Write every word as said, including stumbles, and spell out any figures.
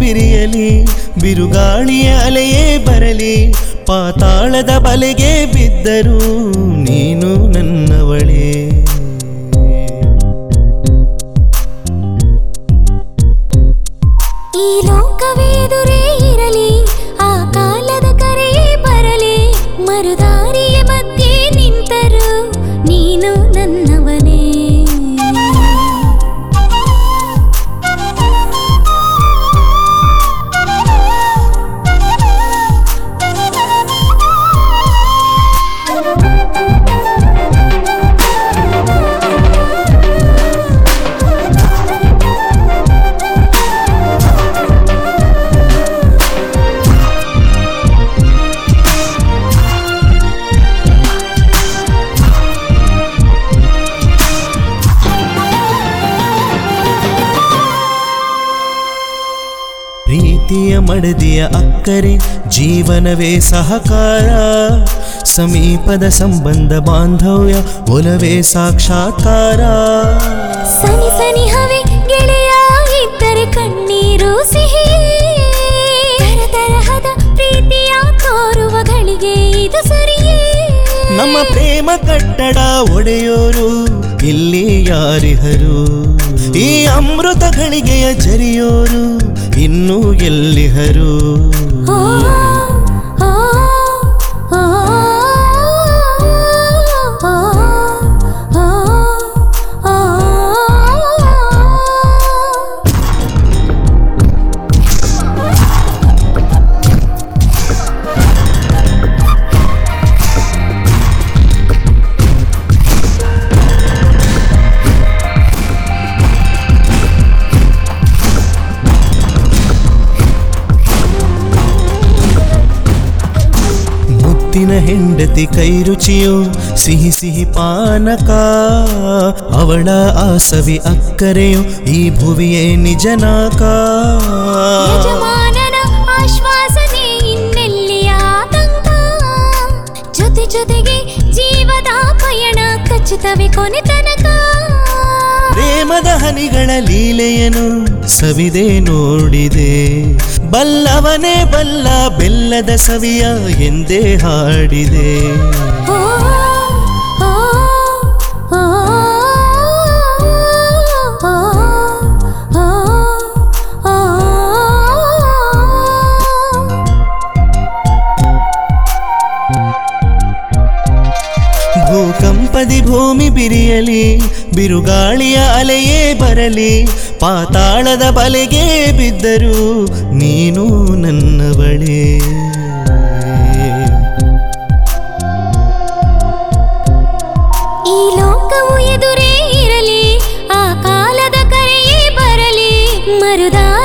ಬಿರಿಯಲಿ ಬಿರುಗಾಳಿಯ ಅಲೆಯೇ ಬರಲಿ ಪಾತಾಳದ ಬಲೆಗೆ ಬಿದ್ದರೂ ನೀನು ನನ್ನವಳೇ ಈ ಲೋಕವೇದುರೇ ಇರಲಿ ಆ ಕಾಲದ ಕರೆಯೇ ಬರಲಿ ಮರುದಾರಿಯ ಮಧ್ಯೆ ನಿಂತರು ನೀನು ನನ್ನವನೇ ಪ್ರೀತಿಯ ಮಡದಿಯ ಅಕ್ಕರೆ ಜೀವನವೇ ಸಹಕಾರ ಸಮೀಪದ ಸಂಬಂಧ ಬಾಂಧವ್ಯ ಒಲವೇ ಸಾಕ್ಷಾತ್ಕಾರ ಸನಿ ಸನಿ ಹವೆ ಗೆಳೆಯ ಇದ್ದರೆ ಕಣ್ಣೀರು ಸಿಹಿ ತರತರಹದ ಪ್ರೀತಿಯ ತೋರುವ ಗಳಿಗೆ ಇದು ಸರಿಯೇ ನಮ್ಮ ಪ್ರೇಮ ಕಟ್ಟಡ ಒಡೆಯೋರು ಇಲ್ಲಿ ಯಾರಿಹರು ಈ ಅಮೃತ ಗಳಿಗೆಯ ಜರಿಯೋರು ಇನ್ನೂ ಎಲ್ಲಿಹರು ಓ, ಓ, ಓ, ಓ, ಓ, ಮುತ್ತಿನ ಹೆಂಡತಿ ಕೈ ರುಚಿಯೋ ಸಿಹಿ ಸಿಹಿ ಪಾನಕ ಅವಳ ಆಸವಿ ಅಕ್ಕರೆಯೋ ಈ ಭುವಿಯೇ ನಿಜನಾಕ ಯಜಮಾನನ ಆಶ್ವಾಸನೆ ಇನ್ನೆಲ್ಲಿ ಆತಂಕ ಜೊತೆ ಜೊತೆಗೆ ಜೀವದ ಪಯಣ ಖಚಿತವೇ ಕೊನೆ ತನಕ ಪ್ರೇಮದ ಹನಿಗಳ ಲೀಲೆಯನು ಸವಿದೆ ನೋಡಿದೆ ಬಲ್ಲವನೇ ಬಲ್ಲ ಬೆಲ್ಲದ ಸವಿಯ ಎಂದೇ ಹಾಡಿದೆ ಓ, ಓ, ಓ, ಓ, ಓ, ಭೂಕಂಪದಿ ಭೂಮಿ ಬಿರಿಯಲಿ ಬಿರುಗಾಳಿಯ ಅಲೆಯೇ ಬರಲಿ ಪಾತಾಳದ ಬಲೆಗೆ ಬಿದ್ದರೂ ನೀನು ನನ್ನವಳೇ ಈ ಲೋಕವು ಎದುರೇ ಇರಲಿ ಆ ಕಾಲದ ಕರೆಯೇ ಬರಲಿ ಮರುದಾರಿ